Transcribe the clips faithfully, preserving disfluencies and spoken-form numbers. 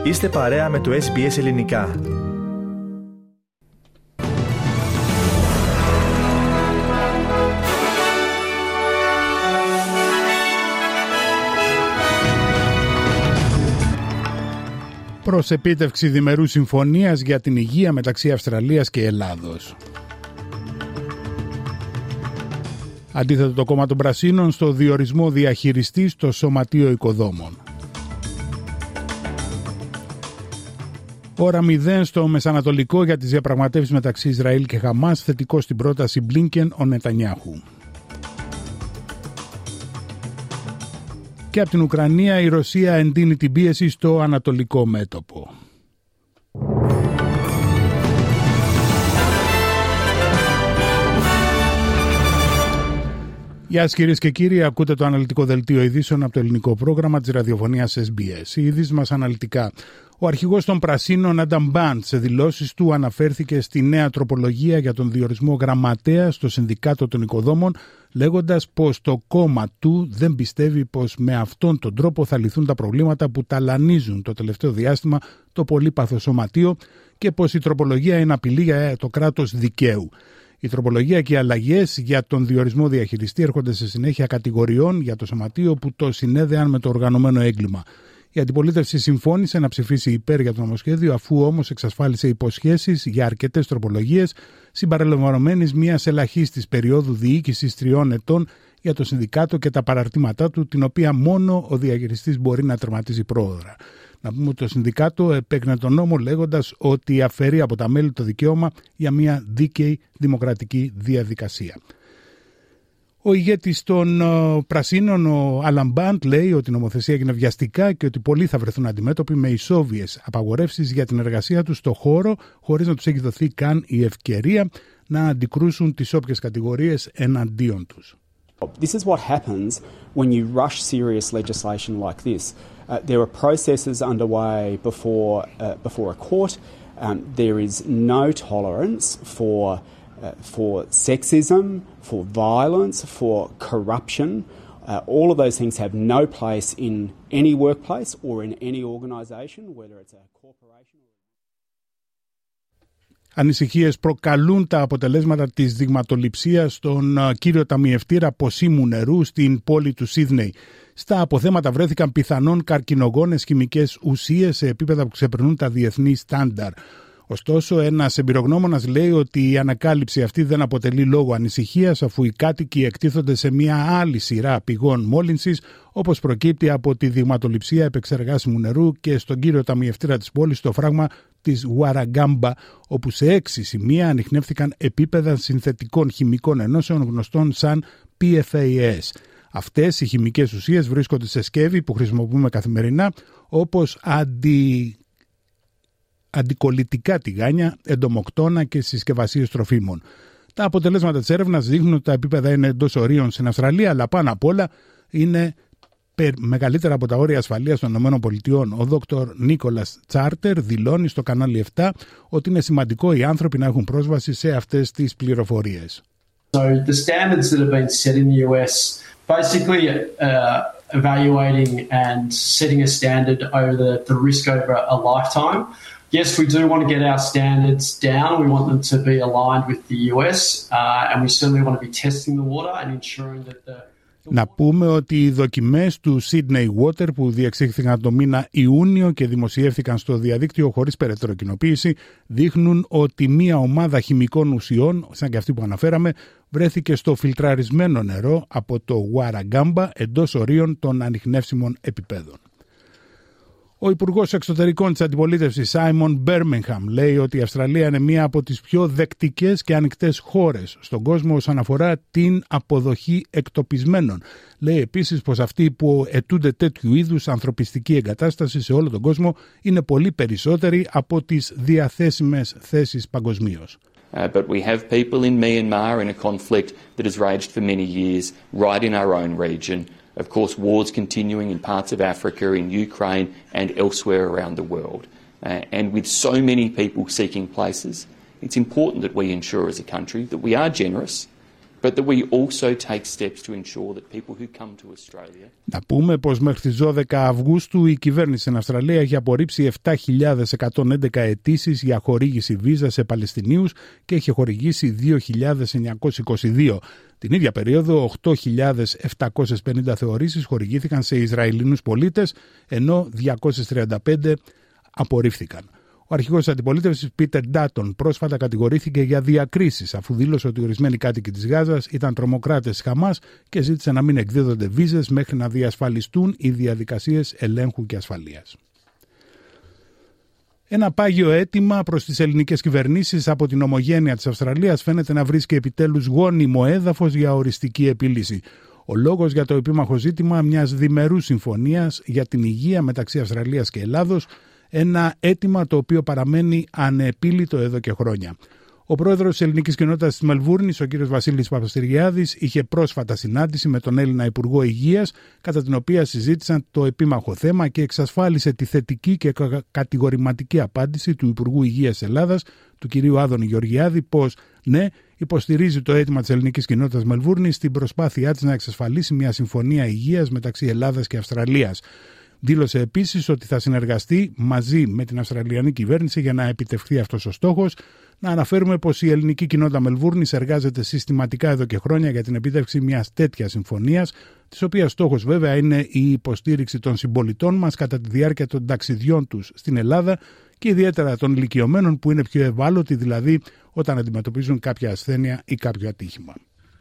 Είστε παρέα με το Ες Μπι Ες Ελληνικά. Προς επίτευξη διμερούς συμφωνίας για την υγεία μεταξύ Αυστραλίας και Ελλάδος. Αντίθετο το κόμμα των Πρασίνων στο διορισμό διαχειριστή στο Σωματείο Οικοδόμων. Ώρα μηδέν στο Μεσανατολικό για τις διαπραγματεύσεις μεταξύ Ισραήλ και Χαμάς, θετικό στην πρόταση Μπλίνκεν ο Νετανιάχου. Και από την Ουκρανία η Ρωσία εντείνει την πίεση στο ανατολικό μέτωπο. Γεια σας κυρίες και κύριοι, ακούτε το αναλυτικό δελτίο ειδήσεων από το ελληνικό πρόγραμμα της ραδιοφωνίας Ες Μπι Ες. Οι ειδήσεις μας αναλυτικά. Ο αρχηγός των Πρασίνων, Άνταμ Μπαντ, σε δηλώσεις του αναφέρθηκε στη νέα τροπολογία για τον διορισμό γραμματέα στο Συνδικάτο των Οικοδόμων, λέγοντας πως το κόμμα του δεν πιστεύει πως με αυτόν τον τρόπο θα λυθούν τα προβλήματα που ταλανίζουν το τελευταίο διάστημα το πολύπαθο σωματείο και πως η τροπολογία είναι απειλή για το κράτος δικαίου. Η τροπολογία και οι αλλαγές για τον διορισμό διαχειριστή έρχονται σε συνέχεια κατηγοριών για το σωματείο που το συνέδεαν με το οργανωμένο έγκλημα. Η αντιπολίτευση συμφώνησε να ψηφίσει υπέρ για το νομοσχέδιο, αφού όμως εξασφάλισε υποσχέσεις για αρκετές τροπολογίες, συμπεριλαμβανομένης μιας ελαχίστης περίοδου διοίκησης τριών ετών για το συνδικάτο και τα παραρτήματά του, την οποία μόνο ο διαχειριστής μπορεί να τερματίζει πρόωρα. Να πούμε ότι το συνδικάτο επέκρινε τον νόμο λέγοντας ότι αφαιρεί από τα μέλη το δικαίωμα για μια δίκαιη δημοκρατική διαδικασία. Ο ηγέτης των uh, Πρασίνων, ο Άνταμ Μπαντ, λέει ότι η νομοθεσία έγινε βιαστικά και ότι πολλοί θα βρεθούν αντιμέτωποι με ισόβιες απαγορεύσεις για την εργασία τους στο χώρο, χωρίς να τους έχει δοθεί καν η ευκαιρία να αντικρούσουν τις όποιες κατηγορίες εναντίον τους. This is what happens when you rush serious legislation like this. Uh, there are processes underway before uh, before a court. Um, there is no tolerance for uh, for sexism, for violence, for corruption. Uh, all of those things have no place in any workplace or in any organisation, whether it's a corporation. Ανησυχίες προκαλούν τα αποτελέσματα της δειγματοληψίας στον κύριο ταμιευτήρα ποσίμου νερού στην πόλη του Σίδνεϊ. Στα αποθέματα βρέθηκαν πιθανόν καρκινογόνες χημικές ουσίες σε επίπεδα που ξεπερνούν τα διεθνή στάνταρ. Ωστόσο, ένας εμπειρογνώμονας λέει ότι η ανακάλυψη αυτή δεν αποτελεί λόγο ανησυχίας, αφού οι κάτοικοι εκτίθονται σε μια άλλη σειρά πηγών μόλυνσης, όπως προκύπτει από τη δειγματοληψία επεξεργάσιμου νερού και στον κύριο ταμιευτήρα της πόλης στο φράγμα της Warragamba, όπου σε έξι σημεία ανιχνεύτηκαν επίπεδα συνθετικών χημικών ενώσεων γνωστών σαν πι εφ έι ες. Αυτές οι χημικές ουσίες βρίσκονται σε σκεύη που χρησιμοποιούμε καθημερινά, όπως αντι... αντικολλητικά τηγάνια, εντομοκτώνα και συσκευασίες τροφίμων. Τα αποτελέσματα της έρευνας δείχνουν ότι τα επίπεδα είναι εντός ορίων στην Αυστραλία, αλλά πάνω απ' όλα είναι μεγαλύτερα από τα όρια ασφαλείας των ΗΠΑ. Ο δόκτωρ Νίκολας Τσάρτερ δηλώνει στο κανάλι επτά ότι είναι σημαντικό οι άνθρωποι να έχουν πρόσβαση σε αυτές τις πληροφορίες. So the standards that have been set in the U S, basically uh, evaluating and setting a standard over the, the risk over a lifetime. Yes, we do want to get our standards down. We want them to be aligned with the U S, uh, and we certainly want to be testing the water and ensuring that the Να πούμε ότι οι δοκιμές του Sydney Water που διεξήχθηκαν το μήνα Ιούνιο και δημοσιεύθηκαν στο διαδίκτυο χωρίς περαιτέρω κοινοποίηση δείχνουν ότι μία ομάδα χημικών ουσιών, σαν και αυτή που αναφέραμε, βρέθηκε στο φιλτραρισμένο νερό από το Warragamba εντός ορίων των ανιχνεύσιμων επιπέδων. Ο Υπουργός Εξωτερικών της Αντιπολίτευσης Σάιμον Μπέρμιγχαμ λέει ότι η Αυστραλία είναι μία από τις πιο δεκτικές και ανοιχτές χώρες στον κόσμο όσον αφορά την αποδοχή εκτοπισμένων. Λέει επίσης πως αυτοί που αιτούνται τέτοιου είδους ανθρωπιστική εγκατάσταση σε όλο τον κόσμο είναι πολύ περισσότεροι από τις διαθέσιμες θέσεις παγκοσμίως. Uh, but we have people in Myanmar in a conflict that has raged for many years, right in our own region. Of course, wars continuing in parts of Africa, in Ukraine and elsewhere around the world. Uh, and with so many people seeking places, it's important that we ensure as a country that we are generous, but that we also take steps to ensure that people who come to Australia... Να πούμε πως μέχρι τις δώδεκα Αυγούστου η κυβέρνηση στην Αυστραλία έχει απορρίψει επτά χιλιάδες εκατόν έντεκα αιτήσεις για χορήγηση βίζα σε Παλαιστινίους και έχει χορηγήσει δύο χιλιάδες εννιακόσιες είκοσι δύο. Την ίδια περίοδο, οκτώ χιλιάδες επτακόσιες πενήντα θεωρήσεις χορηγήθηκαν σε Ισραηλινούς πολίτες, ενώ διακόσιες τριάντα πέντε απορρίφθηκαν. Ο αρχηγός της αντιπολίτευσης, Πίτερ Ντάτον, πρόσφατα κατηγορήθηκε για διακρίσεις, αφού δήλωσε ότι ορισμένοι κάτοικοι της Γάζας ήταν τρομοκράτες της Χαμάς και ζήτησε να μην εκδίδονται βίζες μέχρι να διασφαλιστούν οι διαδικασίες ελέγχου και ασφαλείας. Ένα πάγιο αίτημα προς τις ελληνικές κυβερνήσεις από την ομογένεια της Αυστραλίας φαίνεται να βρίσκει επιτέλους γόνιμο έδαφος για οριστική επίλυση. Ο λόγος για το επίμαχο ζήτημα μιας διμερούς συμφωνίας για την υγεία μεταξύ Αυστραλίας και Ελλάδος, ένα αίτημα το οποίο παραμένει ανεπίλητο εδώ και χρόνια. Ο πρόεδρος της ελληνικής κοινότητας της Μελβούρνης, ο κ. Βασίλης Παπαστηριάδης, είχε πρόσφατα συνάντηση με τον Έλληνα Υπουργό Υγείας, κατά την οποία συζήτησαν το επίμαχο θέμα και εξασφάλισε τη θετική και κατηγορηματική απάντηση του Υπουργού Υγείας Ελλάδας, του κ. Άδωνη Γεωργιάδη, πως ναι, υποστηρίζει το αίτημα της ελληνικής κοινότητας Μελβούρνης στην προσπάθειά της να εξασφαλίσει μια συμφωνία υγείας μεταξύ Ελλάδας και Αυστραλίας. Δήλωσε επίσης ότι θα συνεργαστεί μαζί με την Αυστραλιανή κυβέρνηση για να επιτευχθεί αυτός ο στόχος. Να αναφέρουμε πως η ελληνική κοινότητα Μελβούρνης εργάζεται συστηματικά εδώ και χρόνια για την επίτευξη μιας τέτοιας συμφωνίας, της οποίας στόχος βέβαια είναι η υποστήριξη των συμπολιτών μας κατά τη διάρκεια των ταξιδιών τους στην Ελλάδα και ιδιαίτερα των ηλικιωμένων που είναι πιο ευάλωτοι, δηλαδή όταν αντιμετωπίζουν κάποια ασθένεια ή κάποιο ατύχημα.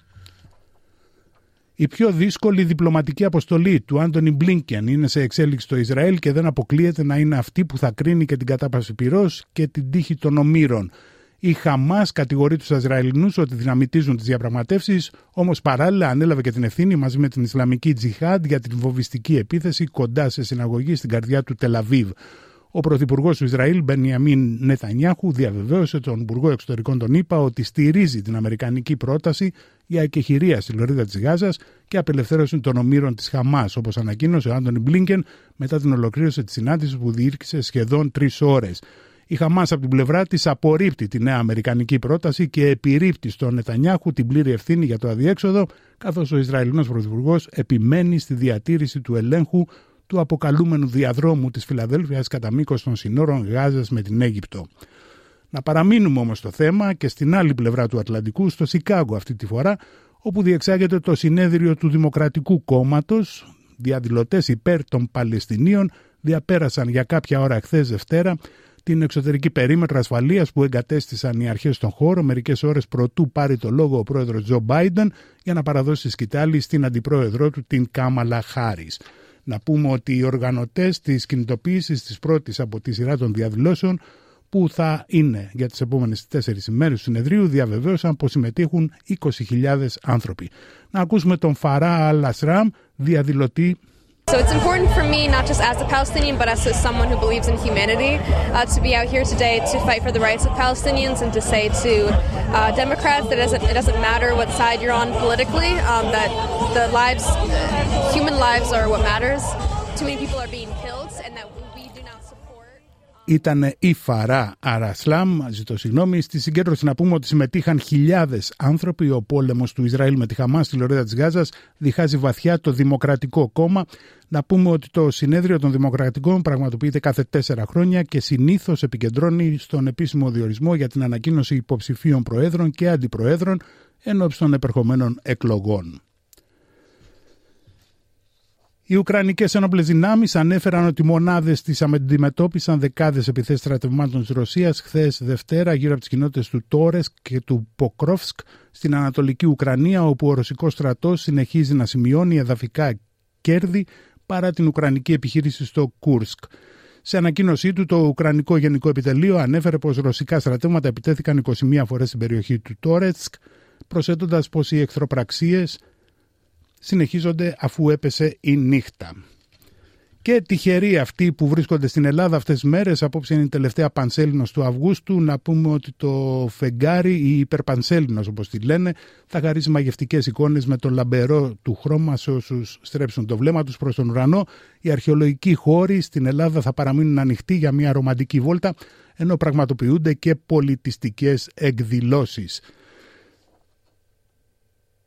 Η πιο δύσκολη διπλωματική αποστολή του Άντονι Μπλίνκεν είναι σε εξέλιξη στο Ισραήλ και δεν αποκλείεται να είναι αυτή που θα κρίνει και την κατάπαυση πυρός και την τύχη των ομήρων. Η Χαμάς κατηγορεί τους Ισραηλινούς ότι δυναμητίζουν τις διαπραγματεύσεις, όμως παράλληλα ανέλαβε και την ευθύνη μαζί με την Ισλαμική Τζιχάντ για την βομβιστική επίθεση κοντά σε συναγωγή στην καρδιά του Τελαβίβ. Ο πρωθυπουργός του Ισραήλ, Μπενιαμίν Νετανιάχου, διαβεβαίωσε τον Υπουργό Εξωτερικών των ΗΠΑ ότι στηρίζει την αμερικανική πρόταση για εκεχηρία στη λωρίδα της Γάζας και απελευθέρωση των ομήρων της Χαμάς, όπως ανακοίνωσε ο Άντονι Μπλίνκεν μετά την ολοκλήρωση της συνάντησης που διήρκησε σχεδόν τρεις ώρες. Η Χαμάς από την πλευρά της απορρίπτει τη νέα αμερικανική πρόταση και επιρρίπτει στον Νετανιάχου την πλήρη ευθύνη για το αδιέξοδο, καθώς ο Ισραηλινός πρωθυπουργός επιμένει στη διατήρηση του ελέγχου του αποκαλούμενου διαδρόμου της Φιλαδέλφειας κατά μήκος των συνόρων Γάζας με την Αίγυπτο. Να παραμείνουμε όμως στο θέμα και στην άλλη πλευρά του Ατλαντικού, στο Σικάγο αυτή τη φορά, όπου διεξάγεται το συνέδριο του Δημοκρατικού Κόμματος. Διαδηλωτές υπέρ των Παλαιστινίων διαπέρασαν για κάποια ώρα χθες Δευτέρα την εξωτερική περίμετρο ασφαλείας που εγκατέστησαν οι αρχές στον χώρο μερικές ώρες προτού πάρει το λόγο ο πρόεδρος Τζο Μπάιντεν για να παραδώσει σκητάλη στην αντιπρόεδρό του, την Κάμαλα Χάρις. Να πούμε ότι οι οργανωτές της κινητοποίησης της πρώτης από τη σειρά των διαδηλώσεων που θα είναι για τις επόμενες τέσσερις ημέρες του συνεδρίου διαβεβαίωσαν πως συμμετείχουν είκοσι χιλιάδες άνθρωποι. Να ακούσουμε τον Φαρά Αλ-Ασράμ, διαδηλωτή. So it's important for me, not just as a Palestinian, but as someone who believes in humanity, uh, to be out here today to fight for the rights of Palestinians and to say to uh, Democrats that it doesn't, it doesn't matter what side you're on politically, um, that the lives, uh, human lives are what matters. Too many people are being killed and that we do not support. Ήταν η Φαρά Αρασλάμ, ζητώ συγγνώμη. Στη συγκέντρωση να πούμε ότι συμμετείχαν χιλιάδες άνθρωποι. Ο πόλεμος του Ισραήλ με τη Χαμάς στη λωρίδα της Γάζας διχάζει βαθιά το Δημοκρατικό Κόμμα. Να πούμε ότι το συνέδριο των Δημοκρατικών πραγματοποιείται κάθε τέσσερα χρόνια και συνήθως επικεντρώνει στον επίσημο διορισμό για την ανακοίνωση υποψηφίων προέδρων και αντιπροέδρων ενόψει των επερχομένων εκλογών. Οι Ουκρανικές ένοπλες δυνάμεις ανέφεραν ότι μονάδες της αντιμετώπισαν δεκάδες επιθέσεις στρατευμάτων της Ρωσίας χθες Δευτέρα γύρω από τις κοινότητες του Τόρεσκ και του Ποκρόφσκ στην Ανατολική Ουκρανία, όπου ο ρωσικός στρατός συνεχίζει να σημειώνει εδαφικά κέρδη παρά την Ουκρανική επιχείρηση στο Κούρσκ. Σε ανακοίνωσή του, το Ουκρανικό Γενικό Επιτελείο ανέφερε πως ρωσικά στρατεύματα επιτέθηκαν είκοσι μία φορές στην περιοχή του Τόρεσκ, προσθέτοντας πως οι εχθροπραξίες συνεχίζονται αφού έπεσε η νύχτα. Και τυχεροί αυτοί που βρίσκονται στην Ελλάδα αυτές τις μέρες, απόψε είναι η τελευταία Πανσέλινος του Αυγούστου, να πούμε ότι το φεγγάρι ή υπερπανσέλινος όπως τη λένε θα χαρίσει μαγευτικές εικόνες με το λαμπερό του χρώμα σε όσους στρέψουν το βλέμμα τους προς τον ουρανό. Οι αρχαιολογικοί χώροι στην Ελλάδα θα παραμείνουν ανοιχτοί για μια ρομαντική βόλτα, ενώ πραγματοποιούνται και πολιτιστικές εκδηλώσεις.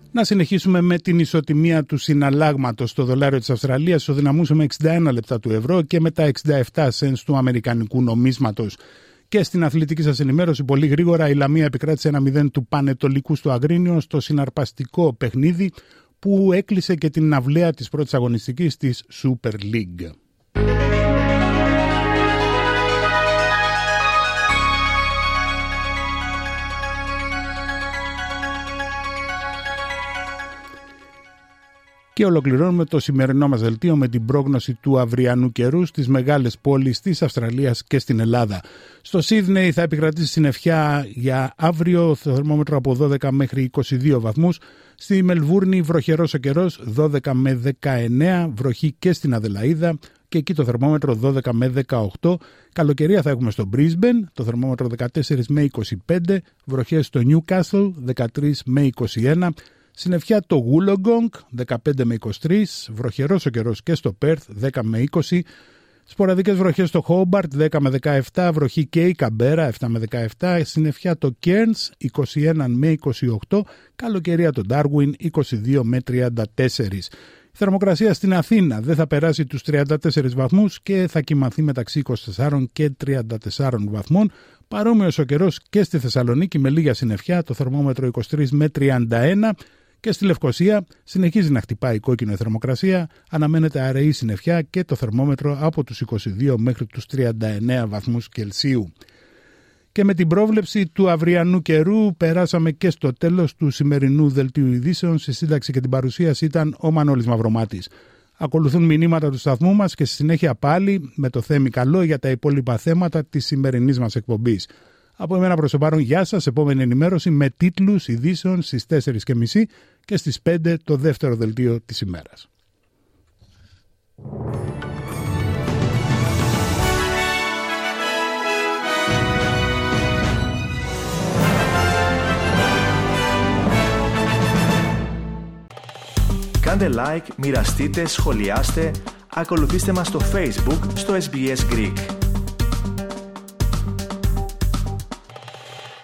Να συνεχίσουμε με την ισοτιμία του συναλλάγματος. Το δολάριο της Αυστραλίας ισοδυναμούσε με εξήντα ένα λεπτά του ευρώ και με τα εξήντα επτά σεντς του αμερικανικού νομίσματος. Και στην αθλητική σας ενημέρωση, πολύ γρήγορα, η Λαμία επικράτησε ένα μηδέν του Πανετολικού στο Αγρίνιο στο συναρπαστικό παιχνίδι που έκλεισε και την αυλαία της πρώτης αγωνιστικής της Super League. Και ολοκληρώνουμε το σημερινό μας δελτίο με την πρόγνωση του αυριανού καιρού στις μεγάλες πόλεις της Αυστραλίας και στην Ελλάδα. Στο Σίδνεϊ θα επικρατήσει συννεφιά για αύριο, το θερμόμετρο από δώδεκα μέχρι είκοσι δύο βαθμούς. Στη Μελβούρνη βροχερός ο καιρός, δώδεκα με δεκαεννέα, βροχή και στην Αδελαΐδα και εκεί το θερμόμετρο δώδεκα με δεκαοκτώ. Καλοκαιρία θα έχουμε στο Brisbane, το θερμόμετρο δεκατέσσερα με είκοσι πέντε, βροχές στο Newcastle δεκατρία με είκοσι ένα. Συννεφιά το Wollongong δεκαπέντε με είκοσι τρία, βροχερός ο καιρός και στο Perth δέκα με είκοσι, σποραδικές βροχές στο Hobart δέκα με δεκαεπτά, βροχή και η Καμπέρα επτά με δεκαεπτά, συννεφιά το Cairns είκοσι ένα με είκοσι οκτώ, καλοκαιρία το Darwin είκοσι δύο με τριάντα τέσσερα. Η θερμοκρασία στην Αθήνα δεν θα περάσει τους τριάντα τέσσερις βαθμούς και θα κυμανθεί μεταξύ είκοσι τέσσερα και τριάντα τέσσερα βαθμών. Παρόμοιος ο καιρός και στη Θεσσαλονίκη με λίγα συννεφιά, το θερμόμετρο είκοσι τρία με τριάντα ένα. Και στη Λευκοσία συνεχίζει να χτυπάει κόκκινο η θερμοκρασία, αναμένεται αραιή συννεφιά και το θερμόμετρο από τους είκοσι δύο μέχρι τους τριάντα εννέα βαθμούς Κελσίου. Και με την πρόβλεψη του αυριανού καιρού περάσαμε και στο τέλος του σημερινού δελτίου ειδήσεων. Στη σύνταξη και την παρουσίαση ήταν ο Μανώλης Μαυρομάτης. Ακολουθούν μηνύματα του σταθμού μας και στη συνέχεια πάλι με το Θέμη Καλό για τα υπόλοιπα θέματα της σημερινής μας εκπομπής. Από εμένα προς το παρόν, γεια σας. Επόμενη ενημέρωση με τίτλους ειδήσεων στις τέσσερις και μισή και στις πέντε το δεύτερο δελτίο της ημέρας. Κάντε like, μοιραστείτε, σχολιάστε, ακολουθήστε μας στο Facebook, στο ες μπι ες Greek.